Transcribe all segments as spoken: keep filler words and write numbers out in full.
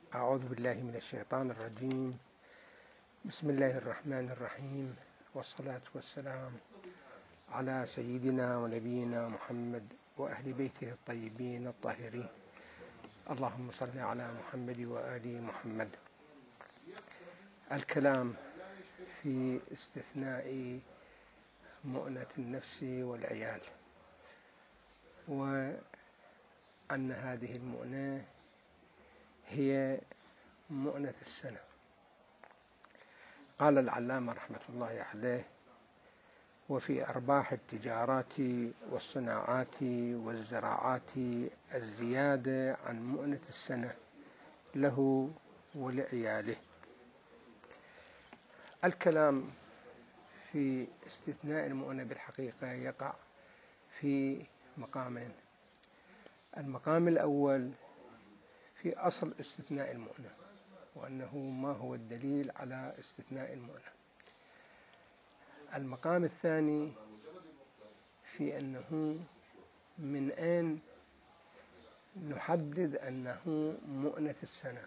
أعوذ بالله من الشيطان الرجيم. بسم الله الرحمن الرحيم، والصلاة والسلام على سيدنا ونبينا محمد وأهل بيته الطيبين الطاهرين. اللهم صل على محمد وآل محمد. الكلام في استثناء مؤنة النفس والعيال، وأن هذه المؤنة هي مؤنة السنة. قال العلامة رحمة الله عليه: وفي أرباح التجارات والصناعات والزراعات الزيادة عن مؤنة السنة له ولعياله. الكلام في استثناء المؤنة بالحقيقة يقع في مقامين. المقام الأول في أصل استثناء المؤنة، وأنه ما هو الدليل على استثناء المؤنة. المقام الثاني في أنه من أين نحدد أنه مؤنة السنة؟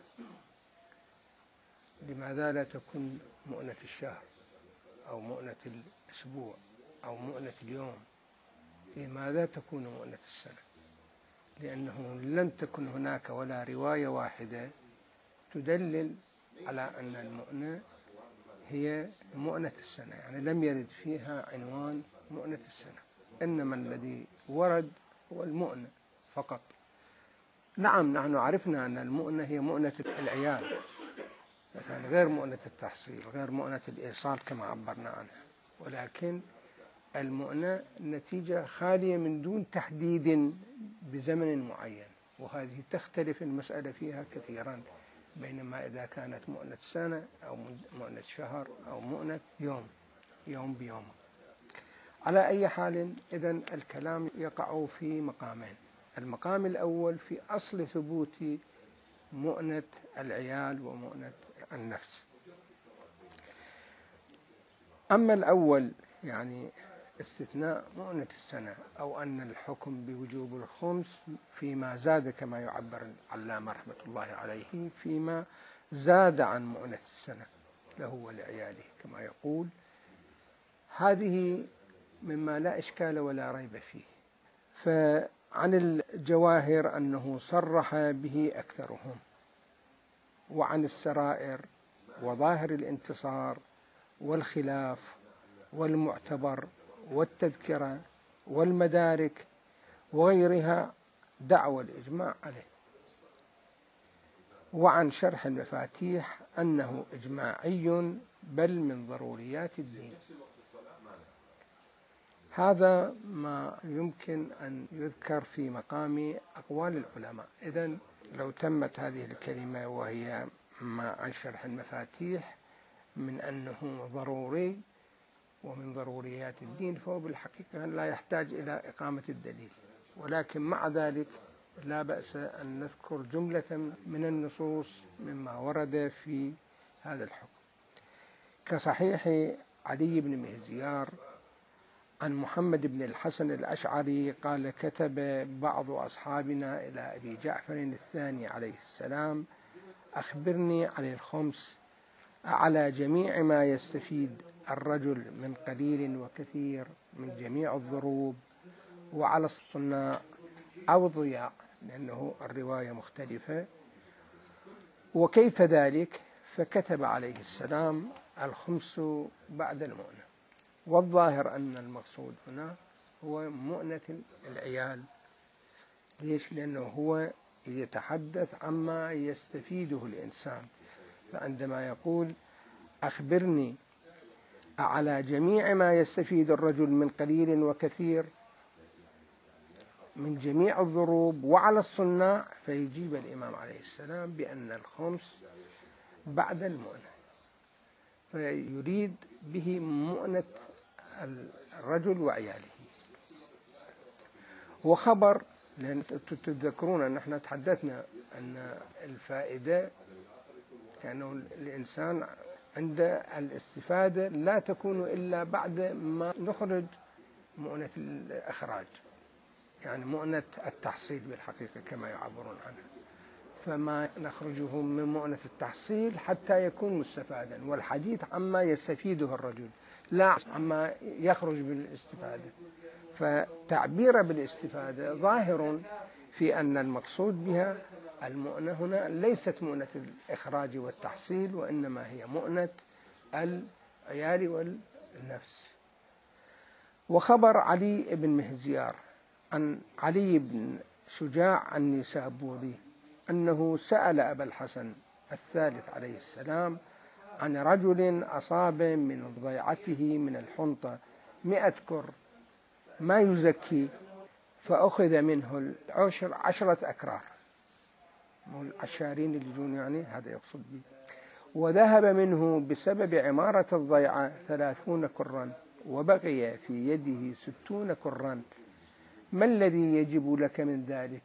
لماذا لا تكون مؤنة الشهر أو مؤنة الأسبوع أو مؤنة اليوم؟ لماذا تكون مؤنة السنة؟ لأنه لم تكن هناك ولا رواية واحدة تدلل على أن المؤنة هي مؤنة السنة، يعني لم يرد فيها عنوان مؤنة السنة، إنما الذي ورد هو المؤنة فقط. نعم، نحن عرفنا أن المؤنة هي مؤنة العيال، مثلا غير مؤنة التحصيل، غير مؤنة الإيصال كما عبرنا عنها، ولكن المؤنة نتيجة خالية من دون تحديد بزمن معين، وهذه تختلف المسألة فيها كثيرا، بينما إذا كانت مؤنة سنة أو مؤنة شهر أو مؤنة يوم يوم بيوم. على أي حال، إذن الكلام يقع في مقامين. المقام الأول في أصل ثبوت مؤنة العيال ومؤنة النفس. أما الأول يعني استثناء مؤنة السنة، أو أن الحكم بوجوب الخمس فيما زاد، كما يعبر العلامة رحمة الله عليه، فيما زاد عن مؤنة السنة له ولعياله كما يقول، هذه مما لا إشكال ولا ريب فيه. فعن الجواهر أنه صرح به أكثرهم، وعن السرائر وظاهر الانتصار والخلاف والمعتبر والتذكرة والمدارك وغيرها دعوى الإجماع عليه. وعن شرح المفاتيح أنه إجماعي بل من ضروريات الدين. هذا ما يمكن أن يذكر في مقام أقوال العلماء. إذن لو تمت هذه الكلمة وهي ما عن شرح المفاتيح من أنه ضروري ومن ضروريات الدين، فهو بالحقيقة لا يحتاج إلى إقامة الدليل، ولكن مع ذلك لا بأس أن نذكر جملة من النصوص مما ورد في هذا الحكم، كصحيح علي بن مهزيار عن محمد بن الحسن الأشعري قال: كتب بعض أصحابنا إلى أبي جعفر الثاني عليه السلام: أخبرني عن الخمس، على جميع ما يستفيد الرجل من قليل وكثير من جميع الضروب، وعلى الصناع أو الضياع، لأنه الرواية مختلفة، وكيف ذلك؟ فكتب عليه السلام: الخمس بعد المؤنة. والظاهر أن المقصود هنا هو مؤنة العيال. ليش؟ لأنه هو يتحدث عما يستفيده الإنسان، فعندما يقول أخبرني على جميع ما يستفيد الرجل من قليل وكثير من جميع الضروب وعلى الصناع، فيجيب الإمام عليه السلام بأن الخمس بعد المؤنة، فيريد به مؤنة الرجل وعياله. وخبر، لأن تتذكرون أن احنا تحدثنا أن الفائدة كأنه الإنسان عند الاستفادة لا تكون إلا بعد ما نخرج مؤنة الإخراج، يعني مؤنة التحصيل بالحقيقة كما يعبرون عنها. فما نخرجه من مؤنة التحصيل حتى يكون مستفادا، والحديث عما يستفيده الرجل لا عما يخرج بالاستفادة. فتعبير بالاستفادة ظاهر في أن المقصود بها المؤنة هنا ليست مؤنة الإخراج والتحصيل، وإنما هي مؤنة العيال والنفس. وخبر علي بن مهزيار عن علي بن شجاع النيسابوري أنه سأل أبا الحسن الثالث عليه السلام عن رجل أصاب من ضيعته من الحنطة مئة كر ما يزكي، فأخذ منه العشر عشرة أكرار، العشارين اللي يجون يعني هذا يقصد به، وذهب منه بسبب عمارة الضيعة ثلاثون كرا، وبقي في يده ستون كرا، ما الذي يجب لك من ذلك؟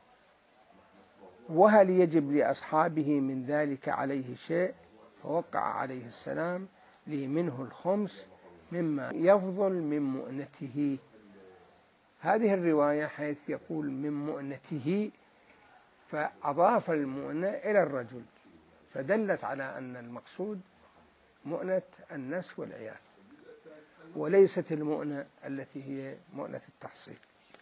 وهل يجب لأصحابه من ذلك عليه شيء؟ فوقع عليه السلام لي منه الخمس مما يفضل من مؤنته. هذه الرواية حيث يقول من مؤنته، فأضاف المؤنة إلى الرجل، فدلت على أن المقصود مؤنة النفس والعيال، وليست المؤنة التي هي مؤنة التحصيل.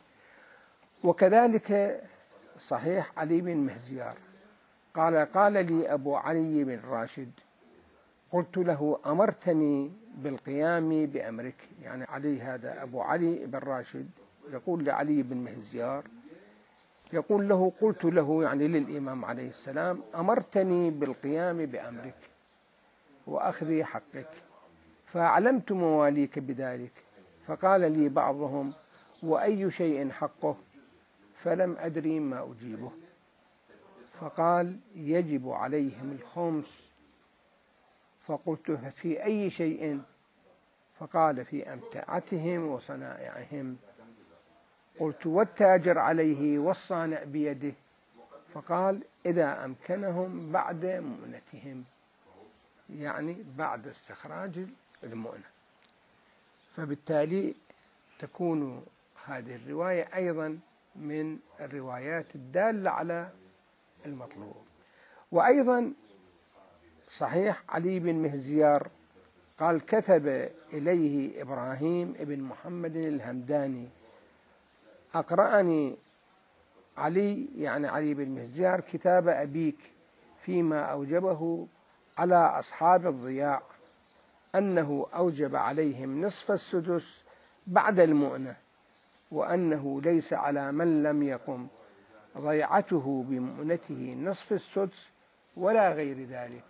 وكذلك صحيح علي بن مهزيار قال قال لي أبو علي بن راشد قلت له أمرتني بالقيام بأمرك، يعني علي هذا أبو علي بن راشد يقول لعلي بن مهزيار يقول له قلت له يعني للإمام عليه السلام أمرتني بالقيام بأمرك وأخذ حقك، فأعلمت مواليك بذلك، فقال لي بعضهم وأي شيء حقه؟ فلم أدري ما أجيبه، فقال يجب عليهم الخمس، فقلت في أي شيء؟ فقال في أمتعتهم وصنائعهم، قلت والتاجر عليه والصانع بيده؟ فقال إذا أمكنهم بعد مؤنتهم، يعني بعد استخراج المؤنة. فبالتالي تكون هذه الرواية أيضا من الروايات الدالة على المطلوب. وأيضا صحيح علي بن مهزيار قال كتب إليه إبراهيم بن محمد الهمداني أقرأني علي يعني علي بن مهزيار كتاب أبيك فيما أوجبه على أصحاب الضياع، أنه أوجب عليهم نصف السدس بعد المؤنة، وأنه ليس على من لم يقم ضيعته بمؤنته نصف السدس ولا غير ذلك.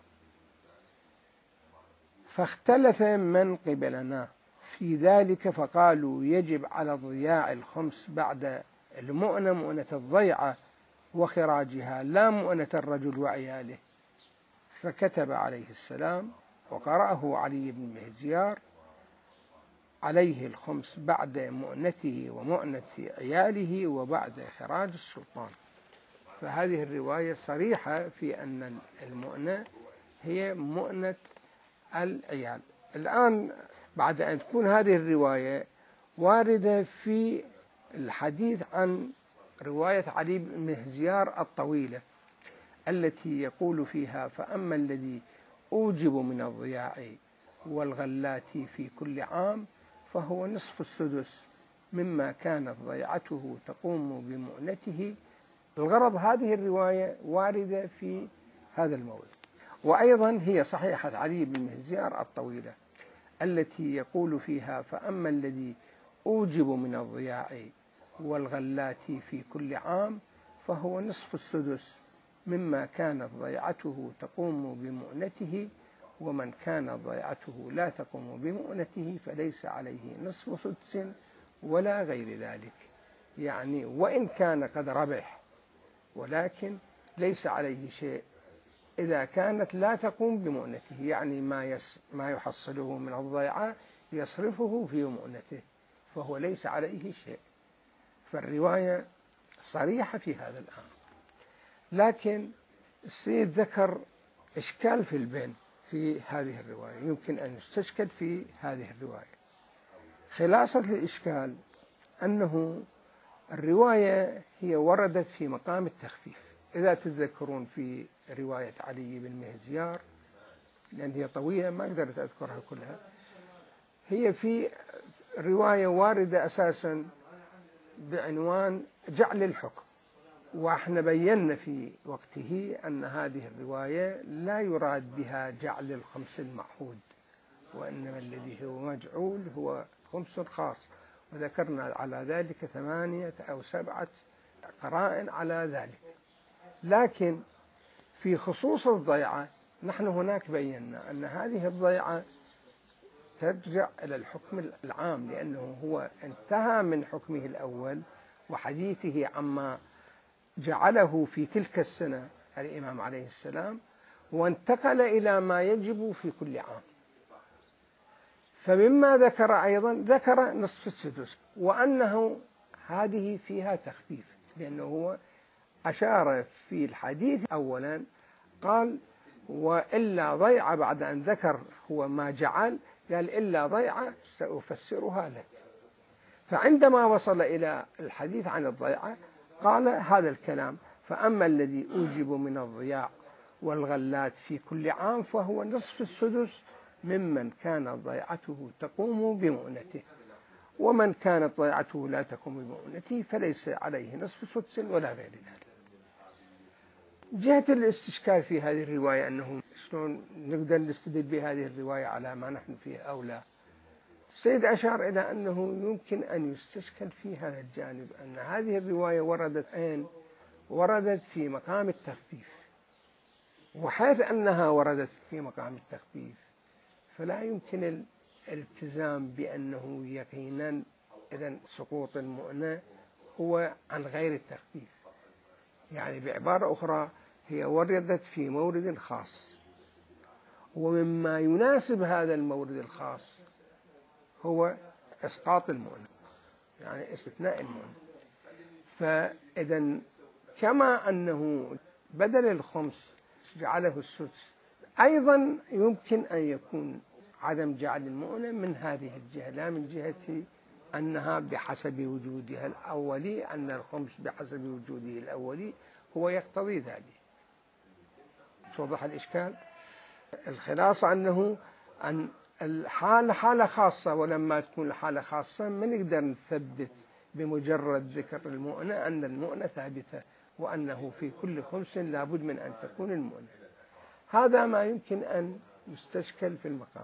فاختلف من قبلنا في ذلك، فقالوا يجب على الضياع الخمس بعد المؤنة، مؤنة الضيعة وخراجها، لا مؤنة الرجل وعياله. فكتب عليه السلام وقرأه علي بن مهزيار عليه الخمس بعد مؤنته ومؤنة عياله وبعد خراج السلطان. فهذه الرواية صريحة في أن المؤنة هي مؤنة العيال. الآن بعد أن تكون هذه الرواية واردة في الحديث عن رواية علي بن مهزيار الطويلة التي يقول فيها فأما الذي أوجب من الضياع والغلات في كل عام فهو نصف السدس مما كانت ضيعته تقوم بمؤنته. الغرض هذه الرواية واردة في هذا الموضع. وأيضا هي صحيحة علي بن مهزيار الطويلة التي يقول فيها فأما الذي أوجب من الضياع والغلات في كل عام فهو نصف السدس مما كانت ضيعته تقوم بمؤنته، ومن كانت ضيعته لا تقوم بمؤنته فليس عليه نصف سدس ولا غير ذلك، يعني وإن كان قد ربح ولكن ليس عليه شيء إذا كانت لا تقوم بمؤنته، يعني ما يس ما يحصله من الضيعة يصرفه في مؤنته فهو ليس عليه شيء. فالرواية صريحة في هذا الأمر. لكن السيد ذكر إشكال في البين في هذه الرواية يمكن أن يستشكل في هذه الرواية. خلاصة الإشكال أنه الرواية هي وردت في مقام التخفيف، إذا تتذكرون في رواية علي بن مهزيار، لأن هي طويلة ما قدرت أذكرها كلها، هي في رواية واردة أساسا بعنوان جعل الحكم، وإحنا بينا في وقته أن هذه الرواية لا يراد بها جعل الخمس المعهود، وإنما الذي هو مجعول هو خمس خاص، وذكرنا على ذلك ثمانية أو سبعة قرائن على ذلك. لكن في خصوص الضيعة نحن هناك بينا أن هذه الضيعة ترجع إلى الحكم العام، لأنه هو انتهى من حكمه الأول وحديثه عما جعله في تلك السنة الإمام عليه السلام، وانتقل إلى ما يجب في كل عام. فمما ذكر أيضا ذكر نصف السدس، وأنه هذه فيها تخفيف، لأنه هو أشار في الحديث أولا قال وإلا ضيعة، بعد أن ذكر هو ما جعل قال إلا ضيعة سأفسرها لك. فعندما وصل إلى الحديث عن الضيعة قال هذا الكلام: فأما الذي أوجب من الضياع والغلات في كل عام فهو نصف السدس ممن كانت ضيعته تقوم بمؤنته، ومن كانت ضيعته لا تقوم بمؤنته فليس عليه نصف سدس ولا غير ذلك. جهة الاستشكال في هذه الرواية أنه شلون نقدر نستدل بهذه الرواية على ما نحن فيه أو لا. السيد أشار إلى أنه يمكن أن يستشكل في هذا الجانب، أن هذه الرواية وردت أين؟ وردت في مقام التخفيف، وحيث أنها وردت في مقام التخفيف فلا يمكن الالتزام بأنه يقينا إذن سقوط المؤنة هو عن غير التخفيف. يعني بعبارة أخرى هي وردت في مورد خاص، ومما يناسب هذا المورد الخاص هو إسقاط المؤنة، يعني استثناء المؤنة. فإذا كما أنه بدل الخمس جعله السدس، أيضا يمكن أن يكون عدم جعل المؤنة من هذه الجهة، لا من جهة أنها بحسب وجودها الأولي، أن الخمس بحسب وجوده الأولي هو يقتضي ذلك. توضح الإشكال؟ الخلاصة أنه أن الحالة حالة خاصة، ولما تكون الحالة خاصة ما نقدر نثبت بمجرد ذكر المؤنة أن المؤنة ثابتة، وأنه في كل خمس لابد من أن تكون المؤنة. هذا ما يمكن أن يستشكل في المقام.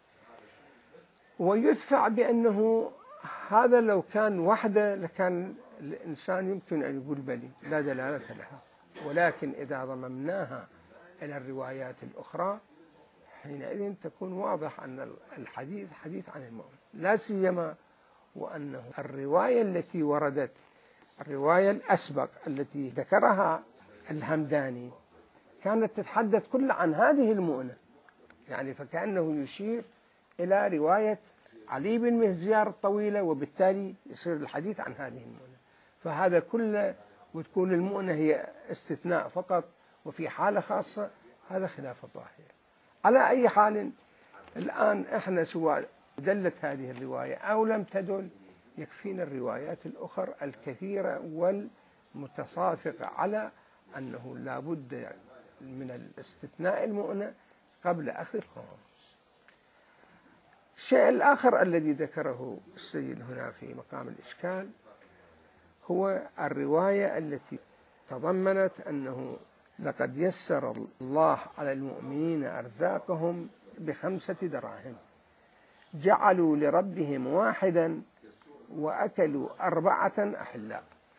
ويدفع بأنه هذا لو كان وحده لكان الإنسان يمكن أن يقول بلي لا دلالة لها، ولكن إذا ضممناها إلى الروايات الأخرى حينئذ تكون واضح أن الحديث حديث عن المؤمن، لا سيما وأنه الرواية التي وردت، الرواية الأسبق التي ذكرها الهمداني كانت تتحدث كل عن هذه المؤنة، يعني فكأنه يشير إلى رواية علي بن مهزيار الطويلة، وبالتالي يصير الحديث عن هذه المؤنة. فهذا كله وتكون المؤنة هي استثناء فقط وفي حالة خاصة، هذا خلاف الظاهر. على أي حال الآن إحنا سواء دلت هذه الرواية أو لم تدل يكفينا الروايات الأخرى الكثيرة والمتصافقة على أنه لا بد من الاستثناء المؤنة قبل أخذ الخمس. الشيء الآخر الذي ذكره السيد هنا في مقام الإشكال هو الرواية التي تضمنت أنه لقد يسر الله على المؤمنين أرزاقهم بخمسة دراهم، جعلوا لربهم واحدا وأكلوا أربعة أحلاء.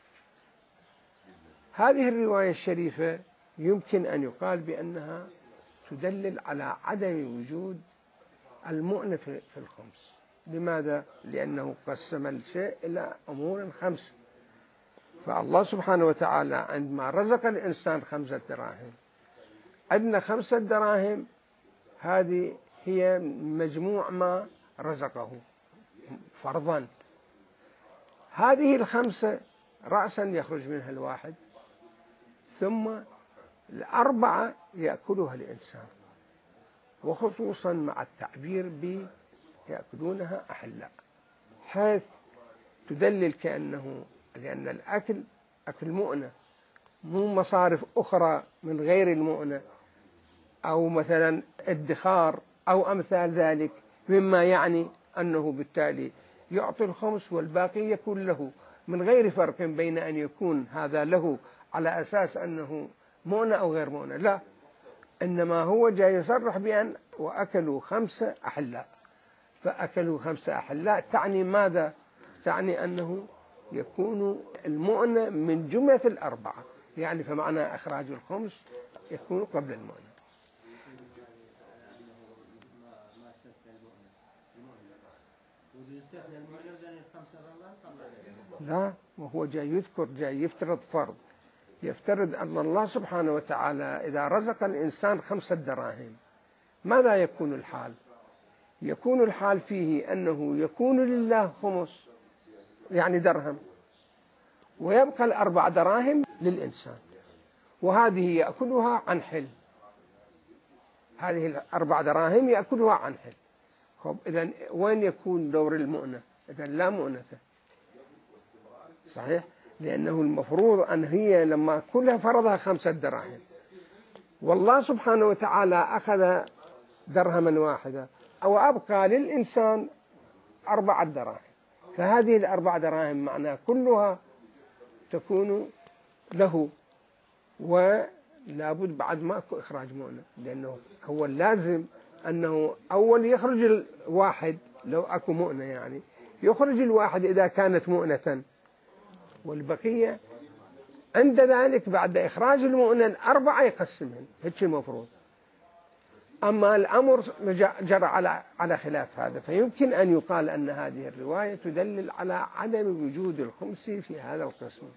هذه الرواية الشريفة يمكن أن يقال بأنها تدلل على عدم وجود المؤنة في الخمس. لماذا؟ لأنه قسم الشيء إلى أمور خمس، فالله سبحانه وتعالى عندما رزق الإنسان خمسة دراهم، عندنا خمسة دراهم هذه هي مجموع ما رزقه فرضا. هذه الخمسة رأسا يخرج منها الواحد، ثم الأربعة يأكلها الإنسان، وخصوصا مع التعبير ب يأكلونها أحلاء، حيث تدلل كأنه لأن الأكل أكل مؤنة، مو مصارف أخرى من غير المؤنة أو مثلا ادخار أو أمثال ذلك، مما يعني أنه بالتالي يعطي الخمس والباقي يكون له، من غير فرق بين أن يكون هذا له على أساس أنه مؤنة أو غير مؤنة، لا، إنما هو جاي يصرح بأن وأكلوا خمسة أحلاء، فأكلوا خمسة أحلاء تعني ماذا؟ تعني أنه يكون المؤنة من جملة الأربعة، يعني فمعنى إخراج الخمس يكون قبل المؤنة. لا، وهو جاي يذكر، جاي يفترض فرض، يفترض أن الله سبحانه وتعالى إذا رزق الإنسان خمسة دراهم ماذا يكون الحال؟ يكون الحال فيه أنه يكون لله خمس يعني درهم، ويبقى الأربع دراهم للإنسان، وهذه يأكلها عن حل، هذه الأربع دراهم يأكلها عن حل. خب إذن وين يكون دور المؤنة؟ إذن لا مؤنة، صحيح؟ لأنه المفروض أن هي لما كلها فرضها خمسة دراهم، والله سبحانه وتعالى أخذ درهما واحدة أو أبقى للإنسان أربعة دراهم، فهذه الأربع دراهم معناها كلها تكون له، ولا بد بعد ما أكو إخراج مؤنة، لأنه هو اللازم أنه أول يخرج الواحد لو أكو مؤنة، يعني يخرج الواحد إذا كانت مؤنة، والبقية عند ذلك بعد إخراج المؤنة الأربعة يقسمهن، هيك المفروض. أما الأمر جرى على على خلاف هذا، فيمكن أن يقال أن هذه الرواية تدلل على عدم وجود الخمس في هذا القسم،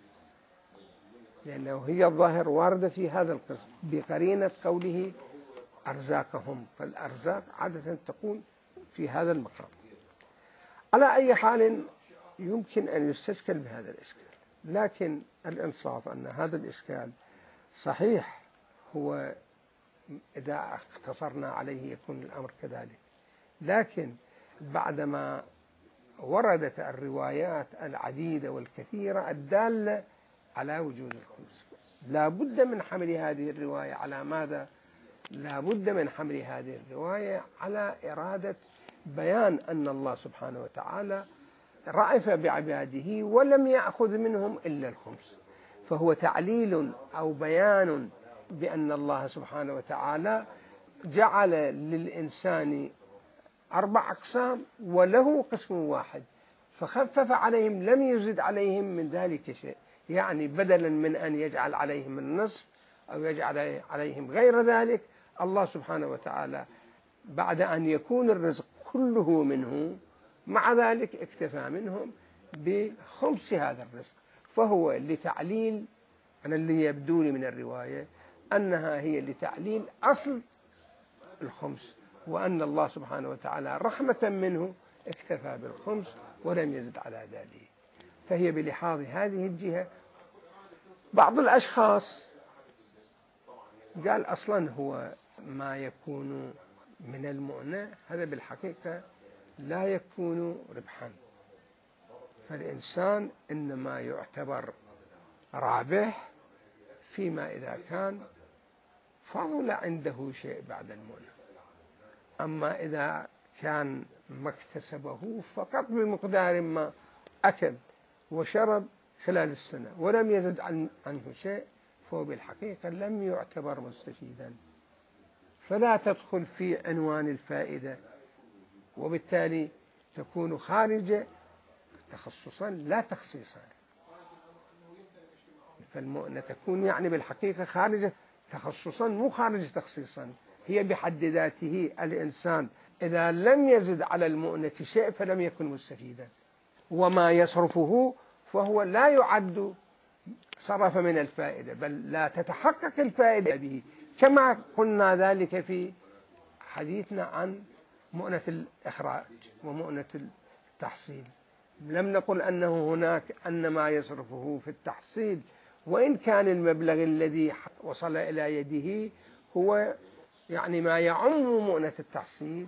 لأنه هي الظاهر واردة في هذا القسم بقرينة قوله أرزاقهم، فالأرزاق عادة تكون في هذا المقام. على أي حال يمكن أن يستشكل بهذا الإشكال، لكن الإنصاف أن هذا الإشكال صحيح، هو إذا اختصرنا عليه يكون الأمر كذلك، لكن بعدما وردت الروايات العديدة والكثيرة الدالة على وجود الخمس، لا بد من حمل هذه الرواية على ماذا؟ لا بد من حمل هذه الرواية على إرادة بيان أن الله سبحانه وتعالى رأف بعباده ولم يأخذ منهم إلا الخمس، فهو تعليل أو بيان بأن الله سبحانه وتعالى جعل للإنسان أربع أقسام وله قسم واحد، فخفف عليهم لم يزد عليهم من ذلك شيء، يعني بدلا من أن يجعل عليهم النصف أو يجعل عليهم غير ذلك، الله سبحانه وتعالى بعد أن يكون الرزق كله منه مع ذلك اكتفى منهم بخمس هذا الرزق، فهو لتعليل، أنا اللي يبدو لي من الرواية أنها هي لتعليل أصل الخمس، وأن الله سبحانه وتعالى رحمة منه اكتفى بالخمس ولم يزد على ذلك، فهي بلحاظ هذه الجهة. بعض الأشخاص قال أصلا هو ما يكون من المؤنة هذا بالحقيقة لا يكون ربحا، فالإنسان إنما يعتبر رابح فيما إذا كان فضل عنده شيء بعد المؤنة، أما إذا كان ما اكتسبه فقط بمقدار ما أكل وشرب خلال السنة ولم يزد عنه شيء، فهو بالحقيقة لم يعتبر مستفيدا، فلا تدخل في عنوان الفائدة، وبالتالي تكون خارجة تخصصا لا تخصيصا، فالمؤنة تكون يعني بالحقيقة خارجة تخصصا مو خارجة تخصيصا، هي بحد ذاته الإنسان إذا لم يزد على المؤنة شيء فلم يكن مستفيدا، وما يصرفه فهو لا يعد صرف من الفائدة، بل لا تتحقق الفائدة به، كما قلنا ذلك في حديثنا عن مؤنة الإخراج ومؤنة التحصيل. لم نقل أنه هناك أن ما يصرفه في التحصيل وإن كان المبلغ الذي وصل إلى يده هو يعني ما يعم مؤنة التحصيل،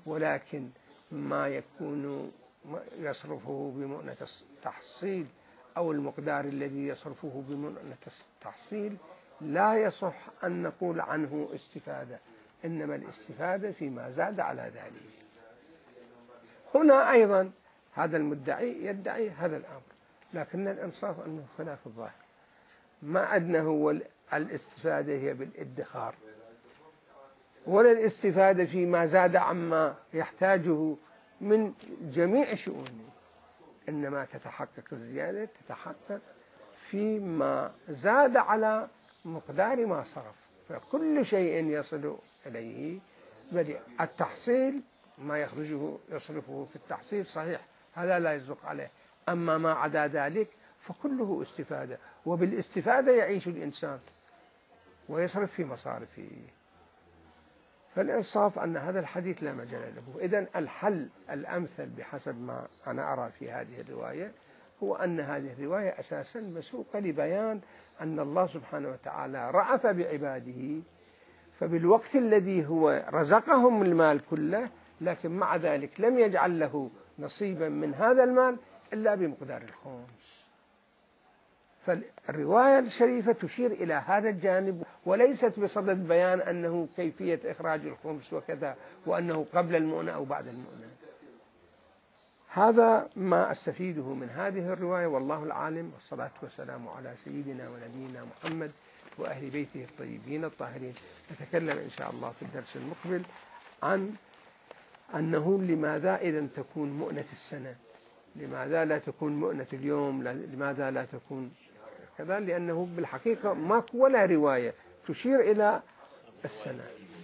ولكن ما يكون يصرفه بمؤنة التحصيل أو المقدار الذي يصرفه بمؤنة التحصيل لا يصح أن نقول عنه استفادة، إنما الاستفادة فيما زاد على ذلك. هنا أيضا هذا المدعي يدعي هذا الأمر، لكن الإنصاف أنه خلاف الظاهر. ما عندنا هو الاستفادة هي بالادخار، ولا الاستفادة فيما زاد عما يحتاجه من جميع شؤونه، إنما تتحقق الزيادة تتحقق فيما زاد على مقدار ما صرف. فكل شيء يصل إليه بديع. التحصيل ما يخرجه يصرفه في التحصيل صحيح، هذا لا يصدق عليه، أما ما عدا ذلك فكله استفادة، وبالاستفادة يعيش الإنسان ويصرف في مصارفه. فالإنصاف أن هذا الحديث لا مجال له. إذن الحل الأمثل بحسب ما أنا أرى في هذه الرواية هو أن هذه الرواية أساسا مسوقة لبيان أن الله سبحانه وتعالى رأف بعباده، فبالوقت الذي هو رزقهم المال كله، لكن مع ذلك لم يجعل له نصيبا من هذا المال إلا بمقدار الخمس. فالرواية الشريفة تشير إلى هذا الجانب، وليست بصدد بيان أنه كيفية إخراج الخمس وكذا، وأنه قبل المؤنة أو بعد المؤنة. هذا ما أستفيده من هذه الرواية، والله العالم، والصلاة والسلام على سيدنا ونبينا محمد وأهل بيته الطيبين الطاهرين. نتكلم إن شاء الله في الدرس المقبل عن أنه لماذا إذا تكون مؤنة السنة، لماذا لا تكون مؤنة اليوم، لماذا لا تكون كذا، لأنه بالحقيقة ما ولا رواية تشير إلى السنة.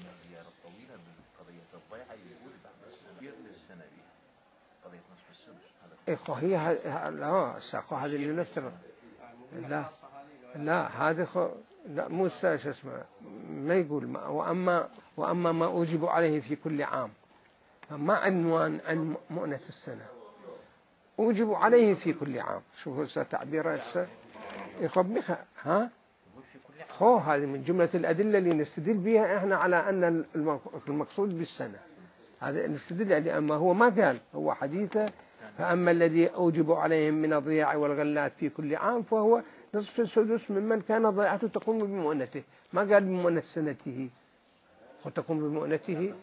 إخوة هي لا الساقة هذه اللي نفترض لا لا هذا خ... لا مو شو اسمه ما يقول ما وأما وأما ما أوجب عليه في كل عام، ما عنوان عن مؤنة السنة، أوجب عليه في كل عام. شوفوا تعبير هسه يخبخ ها خو هذه من جملة الأدلة اللي نستدل بها إحنا على أن المقصود بالسنة، هذا نستدل عليه. أما هو ما قال، هو حديثه فأما الذي أوجب عليهم من الضياع والغلات في كل عام فهو نصف السدس ممن كان ضيعته تقوم بمؤنته، ما قال بمؤنة سنته وتقوم بمؤنته.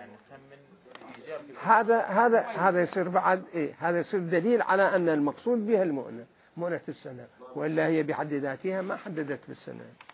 هذا هذا هذا يصير بعد إيه؟ هذا يصير دليل على أن المقصود بها المؤنة، مؤنة السنة، وإلا هي بحد ذاتها ما حددت بالسنة.